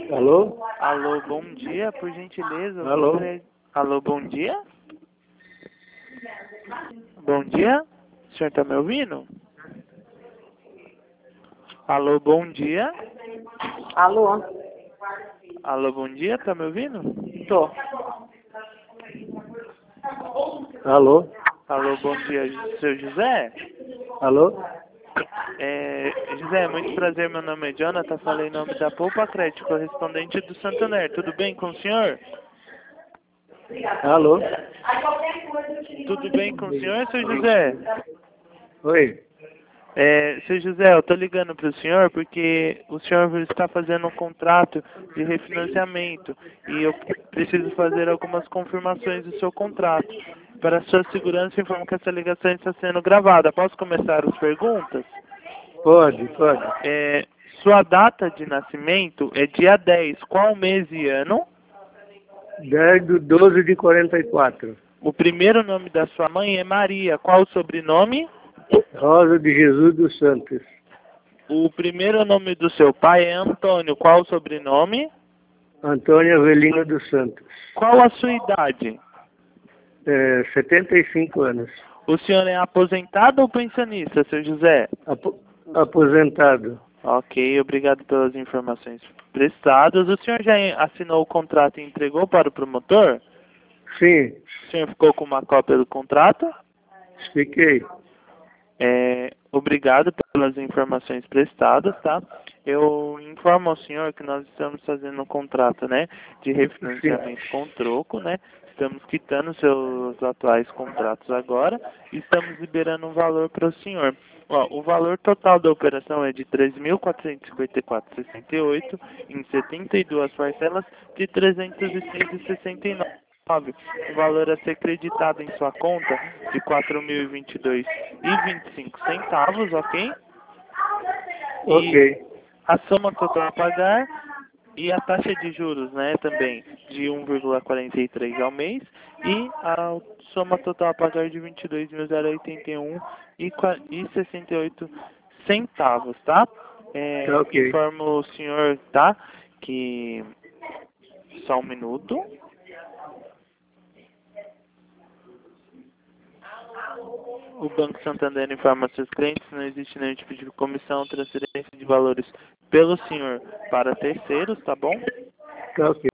Alô? Alô, bom dia, por gentileza. Eu Alô? gostaria... Alô, bom dia? Bom dia? O senhor tá me ouvindo? Alô, bom dia? Alô? Alô, bom dia, tá me ouvindo? Tô. Alô? Alô, bom dia, seu José? Alô? José, muito prazer, meu nome é Jonathan, falei em nome da Poupa Crédito, correspondente do Santander. Tudo bem com o senhor? Alô? Tudo bem com o senhor, seu José? Oi? Seu José, eu estou ligando para o senhor porque o senhor está fazendo um contrato de refinanciamento e eu preciso fazer algumas confirmações do seu contrato. Para a sua segurança, informo que essa ligação está sendo gravada. Posso começar as perguntas? Pode, pode. Sua data de nascimento é dia 10. Qual mês e ano? 10/12 de 44. O primeiro nome da sua mãe é Maria. Qual o sobrenome? Rosa de Jesus dos Santos. O primeiro nome do seu pai é Antônio. Qual o sobrenome? Antônio Avelino dos Santos. Qual a sua idade? 75 anos. O senhor é aposentado ou pensionista, seu José? Aposentado. Ok, obrigado pelas informações prestadas. O senhor já assinou o contrato e entregou para o promotor? Sim, O senhor ficou com uma cópia do contrato? fiquei. Obrigado pelas informações prestadas, tá? Eu informo ao senhor que nós estamos fazendo um contrato, né, de refinanciamento com troco, né? Estamos quitando seus atuais contratos agora e estamos liberando um valor para o senhor. Ó, o valor total da operação é de R$ 3.454,68 em 72 parcelas de R$ 306,69. O valor a ser creditado em sua conta de R$ 4.022,25, ok? Ok. A soma total a pagar e a taxa de juros, né, também de 1,43 ao mês e a soma total a pagar de 22.081,68 centavos, tá? Tá ok. Informo o senhor, tá, que só um minuto. O Banco Santander informa seus clientes que não existe nenhum tipo de comissão, transferência de valores pelo senhor para terceiros, tá bom? Tá ok.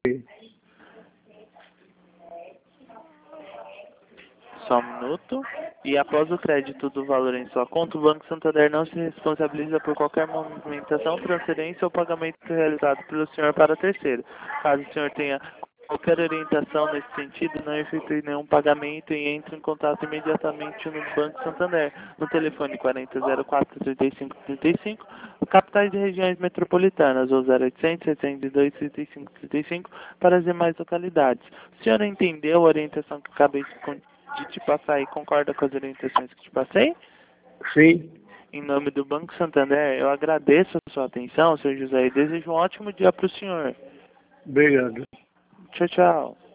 Só um minuto. E após o crédito do valor em sua conta, o Banco Santander não se responsabiliza por qualquer movimentação, transferência ou pagamento realizado pelo senhor para terceiro. Caso o senhor tenha qualquer orientação nesse sentido, não efetue nenhum pagamento e entre em contato imediatamente no Banco Santander, no telefone 4004-3535, capitais de regiões metropolitanas, ou 0800-702-3535, para as demais localidades. O senhor entendeu a orientação que eu acabei de te passar e concorda com as orientações que te passei? Sim. Em nome do Banco Santander, eu agradeço a sua atenção, Sr. José, e desejo um ótimo dia para o senhor. Obrigado. Tchau, tchau.